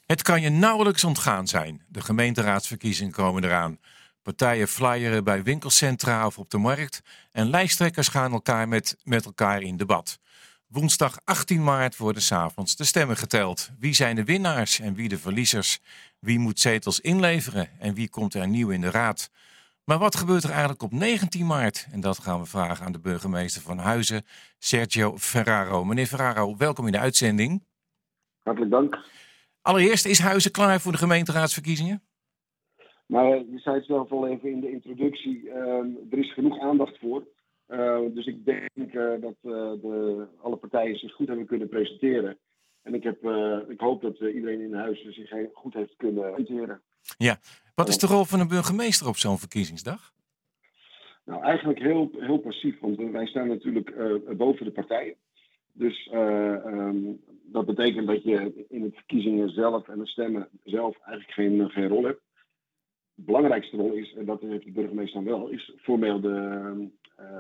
Het kan je nauwelijks ontgaan zijn. De gemeenteraadsverkiezingen komen eraan. Partijen flyeren bij winkelcentra of op de markt. En lijsttrekkers gaan met elkaar in debat. Woensdag 18 maart worden 's avonds de stemmen geteld. Wie zijn de winnaars en wie de verliezers? Wie moet zetels inleveren en wie komt er nieuw in de raad? Maar wat gebeurt er eigenlijk op 19 maart? En dat gaan we vragen aan de burgemeester van Huizen, Sergio Ferraro. Meneer Ferraro, welkom in de uitzending. Hartelijk dank. Allereerst, is Huizen klaar voor de gemeenteraadsverkiezingen? Maar je zei het zelf al even in de introductie. Er is genoeg aandacht voor. Dus ik denk dat alle partijen zich goed hebben kunnen presenteren. En ik hoop dat iedereen in Huizen zich goed heeft kunnen presenteren. Ja, wat is de rol van een burgemeester op zo'n verkiezingsdag? Nou, eigenlijk heel passief, want wij staan natuurlijk boven de partijen. Dus dat betekent dat je in de verkiezingen zelf en de stemmen zelf eigenlijk geen rol hebt. De belangrijkste rol is, en dat heeft de burgemeester dan wel, is formeel de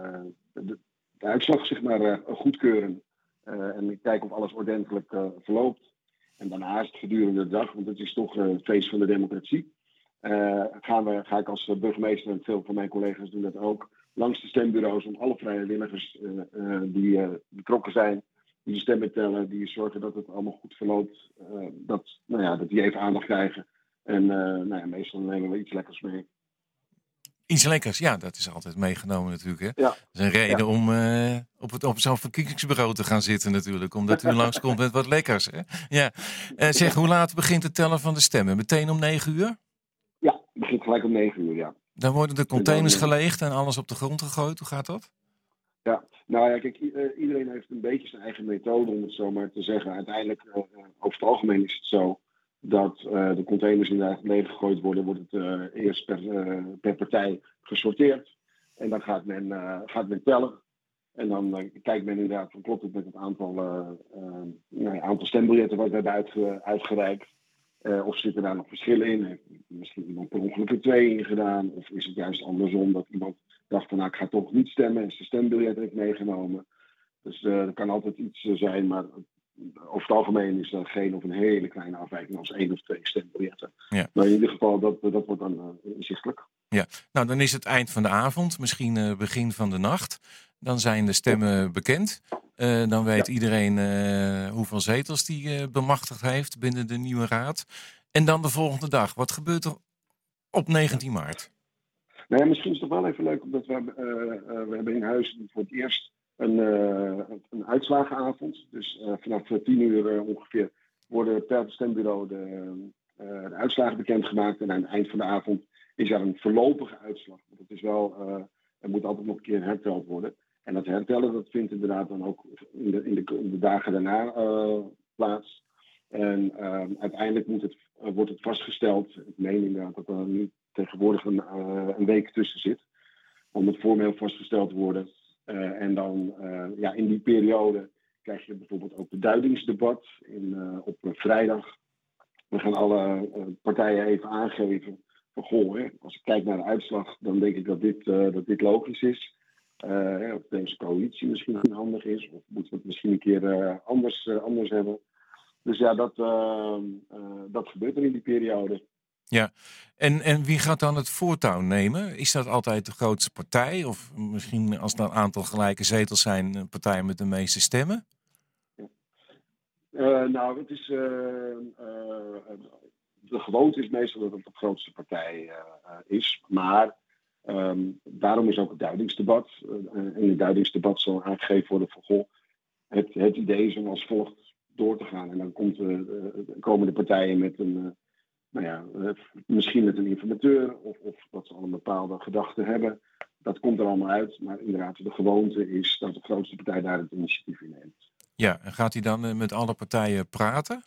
uitslag zeg maar, goedkeuren. En kijken of alles ordentelijk verloopt. En daarnaast gedurende de dag, want het is toch het feest van de democratie, ga ik als burgemeester, en veel van mijn collega's doen dat ook, langs de stembureaus om alle vrijwilligers die betrokken zijn, die de stemmen tellen, die zorgen dat het allemaal goed verloopt, dat die even aandacht krijgen. En meestal nemen we iets lekkers mee. Iets lekkers, ja, dat is altijd meegenomen natuurlijk. Hè? Ja. Dat is een reden om op zo'n verkiezingsbureau te gaan zitten natuurlijk. Omdat u langskomt met wat lekkers. Hè? Ja. Zeg, hoe laat begint het tellen van de stemmen? Meteen om 9 uur? Ja, het begint gelijk om 9 uur, ja. Dan worden de containers geleegd en alles op de grond gegooid. Hoe gaat dat? Ja, nou ja, kijk, iedereen heeft een beetje zijn eigen methode, om het zo maar te zeggen. Uiteindelijk, over het algemeen is het zo dat de containers inderdaad leeggegooid worden, wordt het eerst per partij gesorteerd. En dan gaat men tellen. En dan kijkt men inderdaad, klopt het met het aantal stembiljetten wat we hebben uitgereikt. Of zitten daar nog verschillen in? Heeft misschien iemand per ongeluk er 2 in gedaan? Of is het juist andersom dat iemand dacht van ik ga toch niet stemmen en zijn stembiljet heeft meegenomen? Dus er kan altijd iets zijn, maar over het algemeen is er geen of een hele kleine afwijking als 1 of 2 stembiljetten. Ja. Maar in ieder geval, dat wordt dan inzichtelijk. Ja, nou dan is het eind van de avond, misschien begin van de nacht. Dan zijn de stemmen bekend. Dan weet iedereen hoeveel zetels die bemachtigd heeft binnen de nieuwe raad. En dan de volgende dag. Wat gebeurt er op 19 maart? Nou ja, misschien is het toch wel even leuk, omdat we hebben in Huizen voor het eerst een uitslagenavond. Dus vanaf 10 uur ongeveer worden per stembureau de uitslagen bekendgemaakt. En aan het eind van de avond is er een voorlopige uitslag. Want het is wel, er moet altijd nog een keer herteld worden. En dat hertellen, dat vindt inderdaad dan ook in de dagen daarna plaats. En uiteindelijk wordt het vastgesteld, ik meen inderdaad dat er nu tegenwoordig een week tussen zit, om het formeel vastgesteld te worden. En dan in die periode krijg je bijvoorbeeld ook de duidingsdebat op vrijdag. We gaan alle partijen even aangeven van als ik kijk naar de uitslag, dan denk ik dat dit logisch is. Of deze coalitie misschien handig is, of moeten we het misschien een keer anders hebben. Dus ja, dat gebeurt er in die periode. Ja, en wie gaat dan het voortouw nemen? Is dat altijd de grootste partij? Of misschien als er een aantal gelijke zetels zijn, een partij met de meeste stemmen? Nou, het is de gewoonte is meestal dat het de grootste partij is. Maar daarom is ook het duidingsdebat. In het duidingsdebat zal aangegeven worden van het idee is om als volgt door te gaan. En dan komen de partijen met misschien met een informateur of dat ze al een bepaalde gedachte hebben. Dat komt er allemaal uit. Maar inderdaad, de gewoonte is dat de grootste partij daar het initiatief in neemt. Ja, en gaat hij dan met alle partijen praten?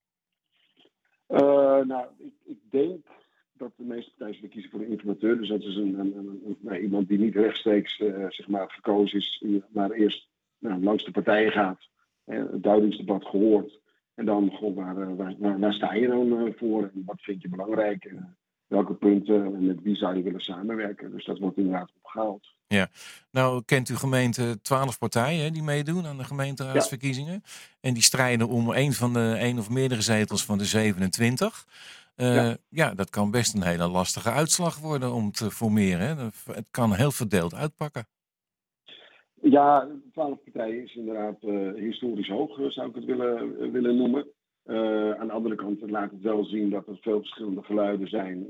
Ik denk dat de meeste partijen zullen kiezen voor een informateur. Dus dat is iemand die niet rechtstreeks gekozen is, maar eerst langs de partijen gaat. Het duidingsdebat gehoord. En dan waar sta je dan voor? En wat vind je belangrijk? welke punten en met wie zou je willen samenwerken. Dus dat wordt inderdaad opgehaald. Ja, nou kent uw gemeente 12 partijen die meedoen aan de Ja, gemeenteraadsverkiezingen. En die strijden om één of meerdere zetels van de 27. ja. Ja, dat kan best een hele lastige uitslag worden om te formeren. Hè? Het kan heel verdeeld uitpakken. Ja, 12 partijen is inderdaad historisch hoog, zou ik het willen noemen. Aan de andere kant laat het wel zien dat er veel verschillende geluiden zijn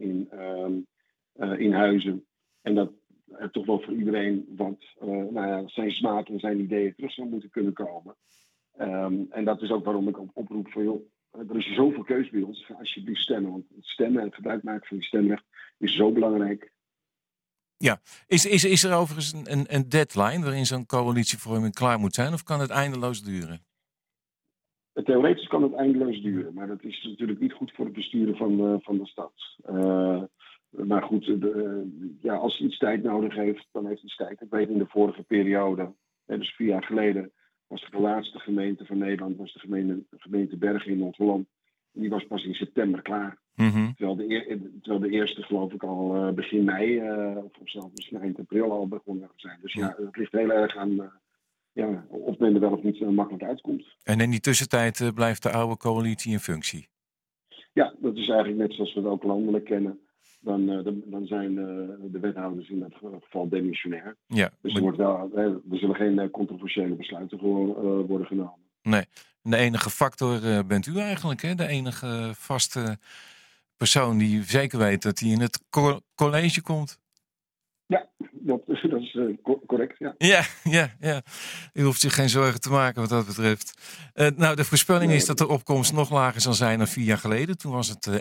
in Huizen. En dat er toch wel voor iedereen zijn smaak en zijn ideeën terug zou moeten kunnen komen. En dat is ook waarom ik oproep van, joh, er is zoveel keus bij ons. Ga alsjeblieft stemmen. Want het stemmen en het gebruik maken van je stemrecht is zo belangrijk. Ja, is er overigens een deadline waarin zo'n coalitievorming klaar moet zijn? Of kan het eindeloos duren? Theoretisch kan het eindeloos duren, maar dat is natuurlijk niet goed voor het besturen van de stad. Maar goed, als je iets tijd nodig heeft, dan heeft het tijd. Ik weet in de vorige periode, dus 4 jaar geleden, was de laatste gemeente van Nederland, was de gemeente Bergen in Noord-Holland. En die was pas in september klaar. Mm-hmm. Terwijl de eerste, geloof ik, al begin mei, of zelfs misschien eind april al begonnen zijn. Dus ja, het ligt heel erg aan of men er wel of niet makkelijk uitkomt. En in die tussentijd blijft de oude coalitie in functie? Ja, dat is eigenlijk net zoals we het ook landelijk kennen. Dan zijn de wethouders in dat geval demissionair. Ja, dus er zullen geen controversiële besluiten worden genomen. Nee, de enige factor bent u eigenlijk, hè? De enige vaste persoon die zeker weet dat hij in het college komt. Ja, dat is correct, ja. Ja. U hoeft zich geen zorgen te maken wat dat betreft. Nou, de voorspelling is dat de opkomst nog lager zal zijn dan 4 jaar geleden. Toen was het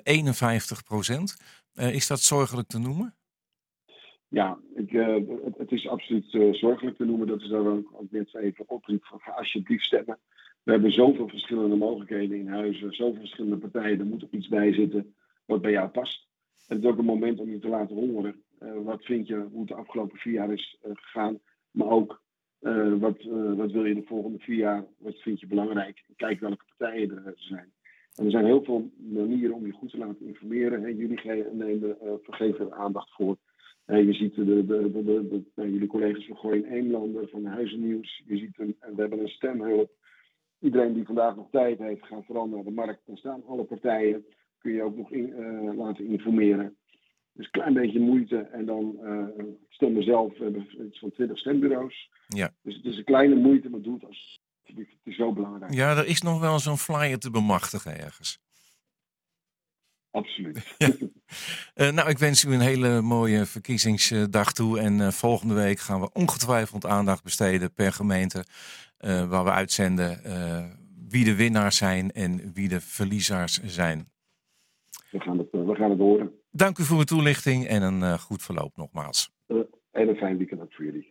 51%. Is dat zorgelijk te noemen? Ja, het is absoluut zorgelijk te noemen. Dat is daar ook net even oproep van, ga alsjeblieft stemmen. We hebben zoveel verschillende mogelijkheden in Huizen, zoveel verschillende partijen. Er moet ook iets bij zitten wat bij jou past. En het is ook een moment om je te laten horen. Wat vind je hoe het de afgelopen 4 jaar is gegaan? Maar ook, wat wil je de volgende 4 jaar? Wat vind je belangrijk? Kijk welke partijen er zijn. En er zijn heel veel manieren om je goed te laten informeren. En jullie geven er aandacht voor. Je ziet jullie collega's van Gooi in Eemlander, van Huizen Nieuws. Je ziet we hebben een stemhulp. Iedereen die vandaag nog tijd heeft, gaat vooral naar de markt. Dan staan alle partijen. Kun je ook nog laten informeren. Dus een klein beetje moeite. En dan stemmen zelf. We hebben iets van 20 stembureaus. Ja. Dus het is een kleine moeite, maar doe het als. Het is zo belangrijk. Ja, er is nog wel zo'n flyer te bemachtigen ergens. Absoluut. Ja. Nou, ik wens u een hele mooie verkiezingsdag toe. En volgende week gaan we ongetwijfeld aandacht besteden per gemeente. Waar we uitzenden wie de winnaars zijn en wie de verliezers zijn. We gaan het horen. Dank u voor uw toelichting en een goed verloop nogmaals. En een fijn weekend ook voor jullie.